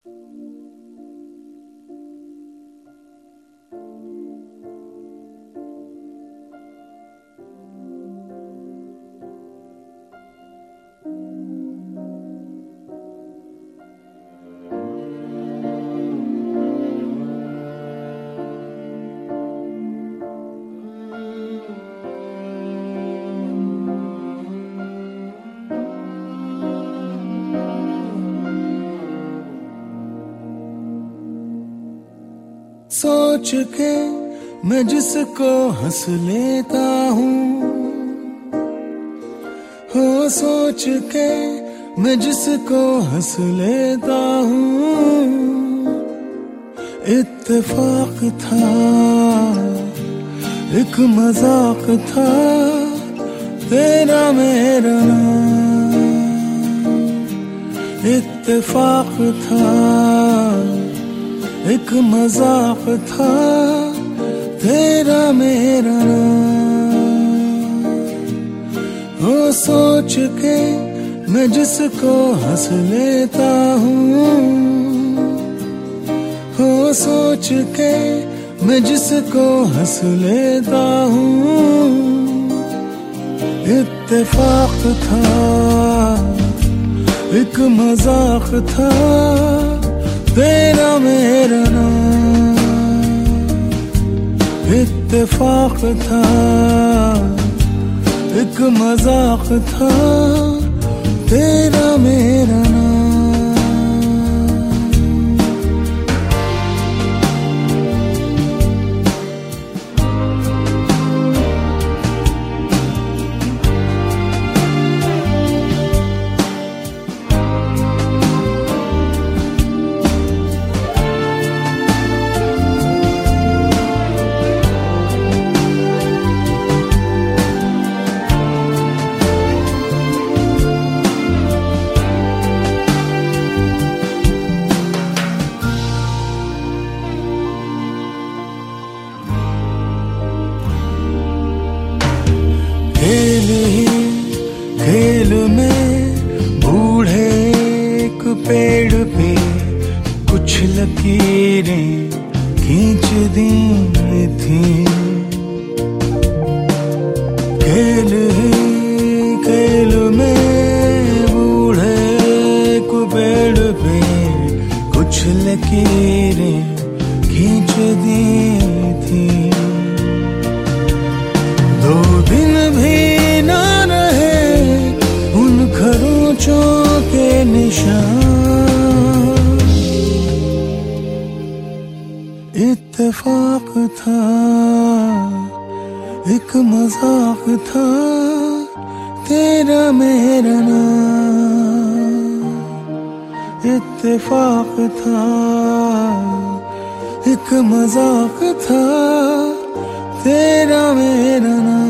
सोच के मैं जिसको हंस लेता हूँ, हो सोच के मैं जिसको हंस लेता हूँ। इत्तेफाक था, एक मजाक था, तेरा मेरा नाम। इत्तेफाक था, एक मजाक था, तेरा मेरा नाम। हो सोच के मैं जिसको हंस लेता हूँ, हो सोच के मैं जिसको हंस लेता हूँ। इत्तेफाक था, एक मजाक था, तेरा मेरा नाम। इत्तेफाक था, एक मजाक था, तेरा मेरा नाम। खेल ही खेल में बूढ़े एक पेड़ पे कुछ लकीरें खींच दी थी। खेल ही खेल में बूढ़े एक पेड़ पे कुछ लकीरें खींच दी थी। 2 दिन भी न रहे उन खरोंचों के निशान। इत्तेफाक था, एक मजाक था, तेरा मेरा नाम। इत्तेफाक था, एक मजाक था, तेरा मेरा नाम।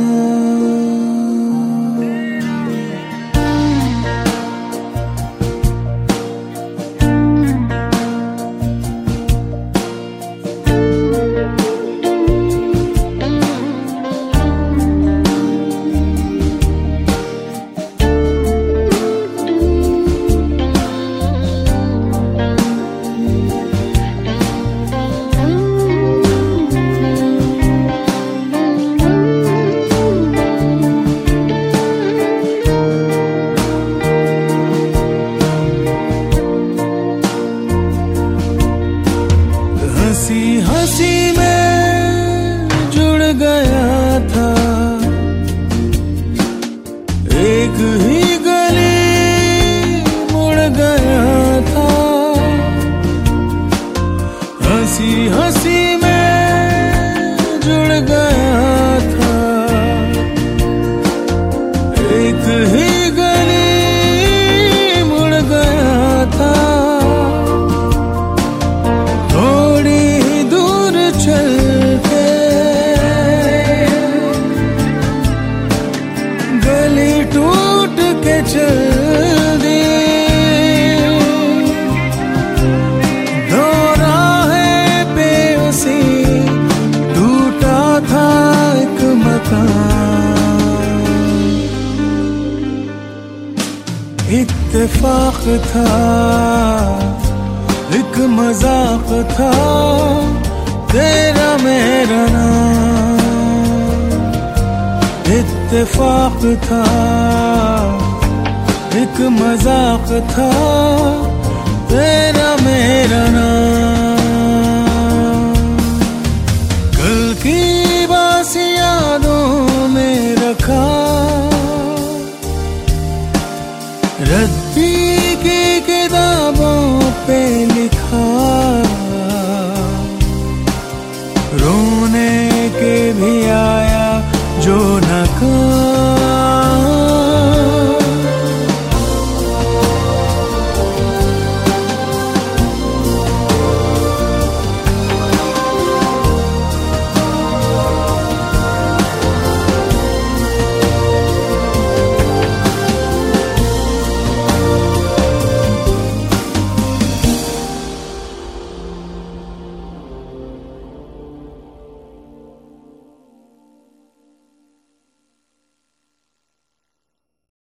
हंसी हंसी में जुड़ गया था, एक ही गली मुड़ गया था। हंसी हंसी में जुड़ गया था, एक ही गली मुड़ गया था। टूट के चल दी, दौरा है बेबसी, टूटा था एक मकान। इत्तेफाक था, एक एक मजाक था तेरा मेरा नाम, इत्तेफाक था एक मजाक था तेरा